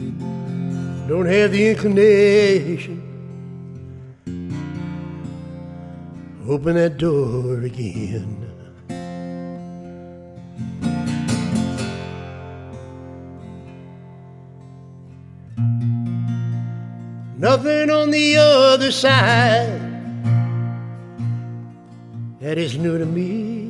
don't have the inclination. Open that door again. Nothing on the other side that is new to me.